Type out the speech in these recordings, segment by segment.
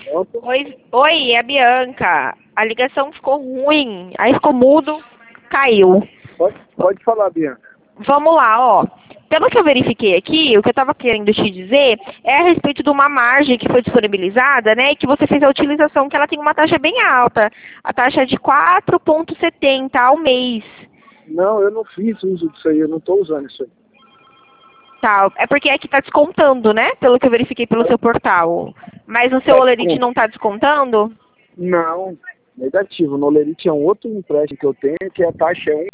Pronto. Oi, é a Bianca. A ligação ficou ruim, aí ficou mudo, caiu. Pode falar, Bianca. Vamos lá, ó. Pelo que eu verifiquei aqui, o que eu estava querendo te dizer é a respeito de uma margem que foi disponibilizada, né, e que você fez a utilização, que ela tem uma taxa bem alta. A taxa é de 4,70 ao mês. Não, eu não fiz uso disso aí, eu não estou usando isso aí. Tá, é porque aqui está descontando, né, pelo que eu verifiquei pelo seu portal. Mas no seu Tá Olerite desconto? não está descontando? Não, negativo. No Olerite é um outro empréstimo que eu tenho, que a taxa é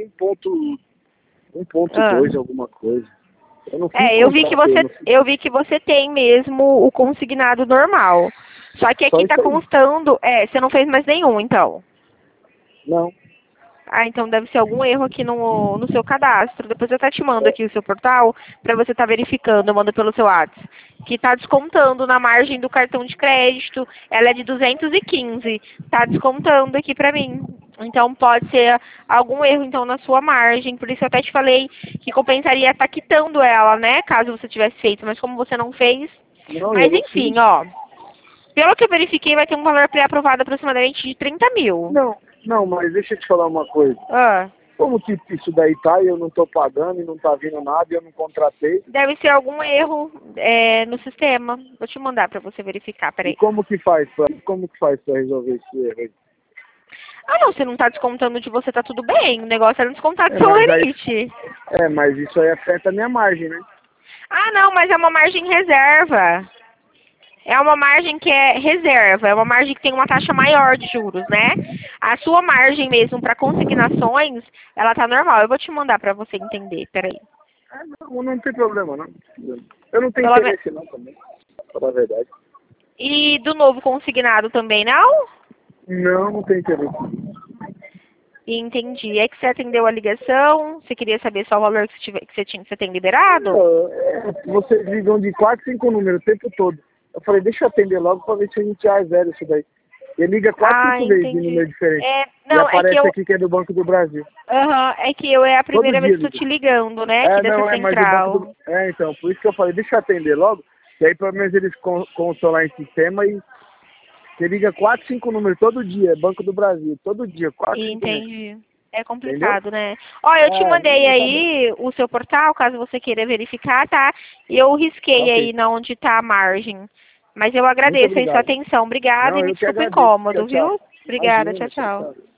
1,2 alguma coisa. Eu não fiz Eu vi que contrato, eu vi que você tem mesmo o consignado normal. Só que Só aqui está isso aí. constando, você não fez mais nenhum, então. Não. Ah, então deve ser algum erro aqui no seu cadastro. Depois eu até te mando aqui o seu portal para você estar verificando, eu mando pelo seu WhatsApp. Que está descontando na margem do cartão de crédito. Ela é de 215. Está descontando aqui para mim. Então pode ser algum erro então na sua margem. Por isso eu até te falei que compensaria estar quitando ela, né? Caso você tivesse feito. Mas como você não fez. Não, eu Mas não enfim, fiz. ó. Pelo que eu verifiquei, vai ter um valor pré-aprovado aproximadamente de 30 mil. Não, mas deixa eu te falar uma coisa. Ah. Como que isso daí tá e eu não tô pagando e não tá vindo nada e eu não contratei? Deve ser algum erro no sistema. Vou te mandar para você verificar, E peraí. como que faz pra resolver esse erro aí? Ah, não, se não tá descontando de você, tá tudo bem. O negócio era descontar do É, seu mas aí, Olerite. mas isso aí afeta a minha margem, né? Ah, não, mas é uma margem reserva. É uma margem que é reserva, é uma margem que tem uma taxa maior de juros, né? A sua margem mesmo para consignações, ela tá normal. Eu vou te mandar para você entender, peraí. Não tem problema, não. Eu não tenho Pelo me- interesse não também, pra falar a verdade. E do novo consignado também, não? Não tenho interesse. Entendi. É que você atendeu a ligação, você queria saber só o valor que você tem liberado? Vocês ligam de 4, 5 números o tempo todo. Eu falei, deixa eu atender logo pra ver se a gente zero isso daí. Ele liga 4, 5 vezes de Entendi. número diferente. E Não, é que aparece eu. aqui que é do Banco do Brasil. É que eu é a Todo primeira vez dia que estou liga. te ligando, né? Aqui dessa Mas o Banco central. do... então, por isso que eu falei, deixa eu atender logo. E aí pelo menos eles constam lá em sistema e você liga 4, 5 números todo dia, Banco do Brasil, todo dia, 4, 5 números. Entendi. É Entendeu? complicado, né? Ó, eu te mandei Não tá bom. aí o seu portal, caso você queira verificar, tá? E eu risquei Ok. aí na onde tá a margem. Mas eu Muito agradeço aí sua obrigado. atenção. Obrigada e Não, me eu que desculpa o agradeço. Tchau, incômodo, tchau. viu? Obrigada, tchau, Imagina, tchau, tchau. tchau.